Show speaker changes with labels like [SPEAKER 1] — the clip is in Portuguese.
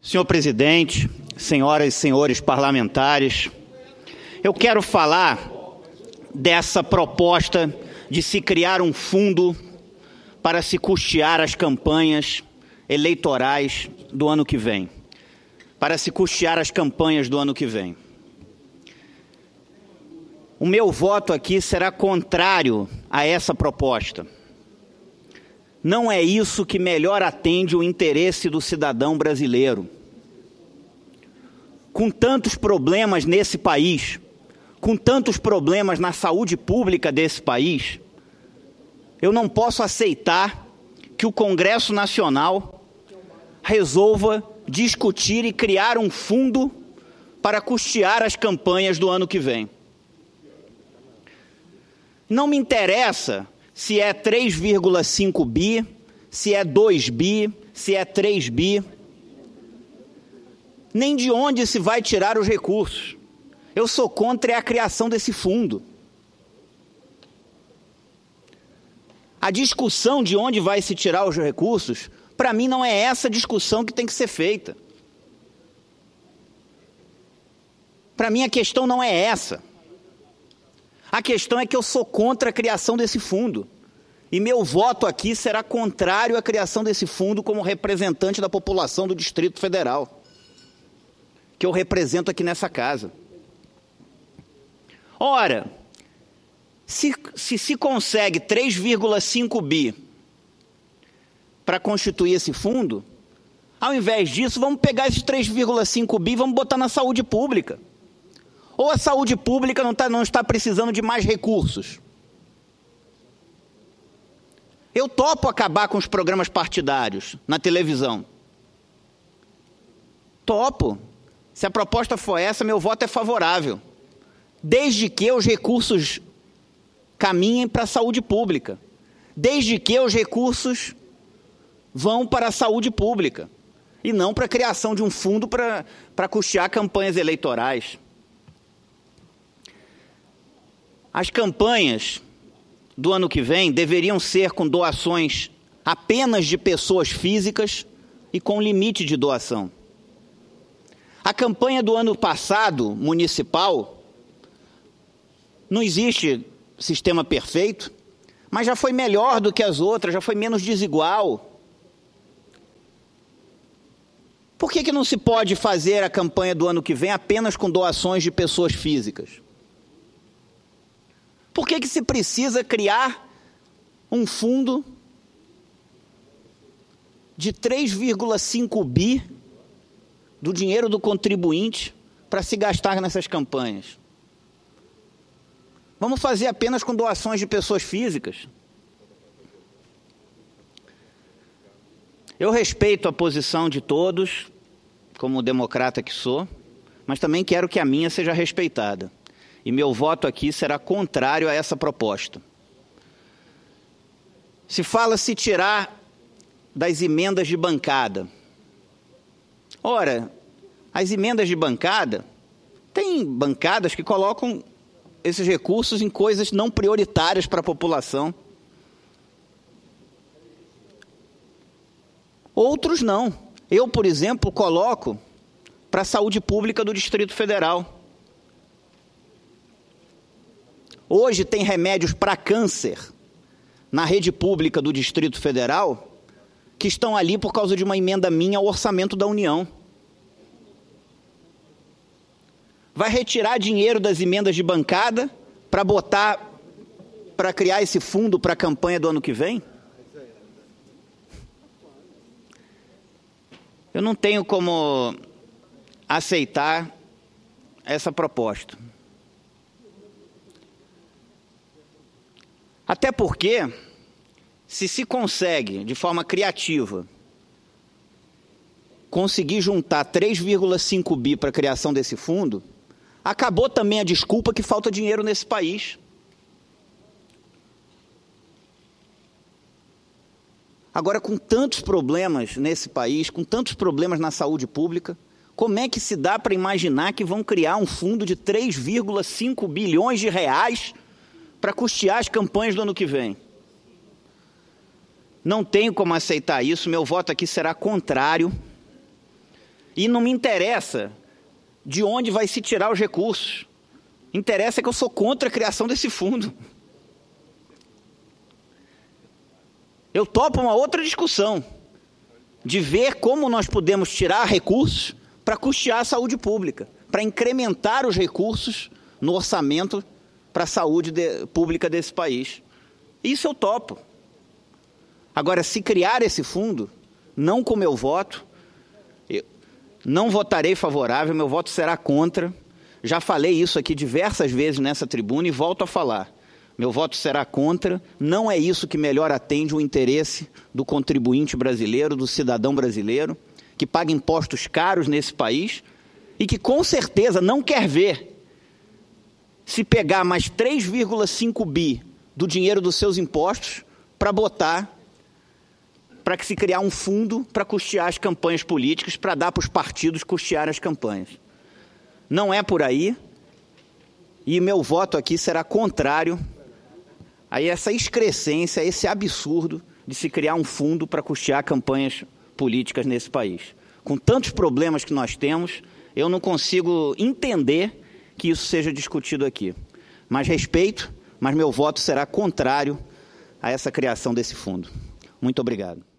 [SPEAKER 1] Senhor presidente, senhoras e senhores parlamentares, eu quero falar dessa proposta de se criar um fundo para se custear as campanhas eleitorais do ano que vem. Para se custear as campanhas do ano que vem. O meu voto aqui será contrário a essa proposta. Não é isso que melhor atende o interesse do cidadão brasileiro. Com tantos problemas nesse país, com tantos problemas na saúde pública desse país, eu não posso aceitar que o Congresso Nacional resolva discutir e criar um fundo para custear as campanhas do ano que vem. Não me interessa se é 3,5 bi, se é 2 bi, se é 3 bi, nem de onde se vai tirar os recursos. Eu sou contra a criação desse fundo. A discussão de onde vai se tirar os recursos, para mim não é essa discussão que tem que ser feita. Para mim a questão não é essa. A questão é que eu sou contra a criação desse fundo. E meu voto aqui será contrário à criação desse fundo como representante da população do Distrito Federal, que eu represento aqui nessa casa. Ora, se consegue 3,5 bi para constituir esse fundo, ao invés disso, vamos pegar esses 3,5 bi e vamos botar na saúde pública. Ou a saúde pública não está precisando de mais recursos? Eu topo acabar com os programas partidários na televisão. Topo. Se a proposta for essa, meu voto é favorável. Desde que os recursos caminhem para a saúde pública. Desde que os recursos vão para a saúde pública. E não para a criação de um fundo para custear campanhas eleitorais. As campanhas do ano que vem deveriam ser com doações apenas de pessoas físicas e com limite de doação. A campanha do ano passado, municipal, não existe sistema perfeito, mas já foi melhor do que as outras, já foi menos desigual. Por que não se pode fazer a campanha do ano que vem apenas com doações de pessoas físicas? Por que se precisa criar um fundo de 3,5 bi do dinheiro do contribuinte para se gastar nessas campanhas? Vamos fazer apenas com doações de pessoas físicas. Eu respeito a posição de todos, como democrata que sou, mas também quero que a minha seja respeitada. E meu voto aqui será contrário a essa proposta. Se fala se tirar das emendas de bancada. Ora, as emendas de bancada, tem bancadas que colocam esses recursos em coisas não prioritárias para a população. Outros não. Eu, por exemplo, coloco para a saúde pública do Distrito Federal. Hoje tem remédios para câncer na rede pública do Distrito Federal que estão ali por causa de uma emenda minha ao orçamento da União. Vai retirar dinheiro das emendas de bancada para botar, para criar esse fundo para a campanha do ano que vem? Eu não tenho como aceitar essa proposta. Até porque, se consegue, de forma criativa, conseguir juntar 3,5 bi para a criação desse fundo, acabou também a desculpa que falta dinheiro nesse país. Agora, com tantos problemas nesse país, com tantos problemas na saúde pública, como é que se dá para imaginar que vão criar um fundo de 3,5 bilhões de reais para custear as campanhas do ano que vem? Não tenho como aceitar isso, meu voto aqui será contrário. E não me interessa de onde vai se tirar os recursos. Interessa que eu sou contra a criação desse fundo. Eu topo uma outra discussão, de ver como nós podemos tirar recursos para custear a saúde pública, para incrementar os recursos no orçamento para a saúde pública desse país. Isso eu topo. Agora, se criar esse fundo, não com meu voto, eu não votarei favorável, meu voto será contra. Já falei isso aqui diversas vezes nessa tribuna e volto a falar. Meu voto será contra, não é isso que melhor atende o interesse do contribuinte brasileiro, do cidadão brasileiro, que paga impostos caros nesse país e que com certeza não quer ver se pegar mais 3,5 bi do dinheiro dos seus impostos para botar, para que se criar um fundo para custear as campanhas políticas, para dar para os partidos custear as campanhas. Não é por aí, e meu voto aqui será contrário a essa excrescência, a esse absurdo de se criar um fundo para custear campanhas políticas nesse país. Com tantos problemas que nós temos, eu não consigo entender que isso seja discutido aqui. Mas respeito, mas meu voto será contrário a essa criação desse fundo. Muito obrigado.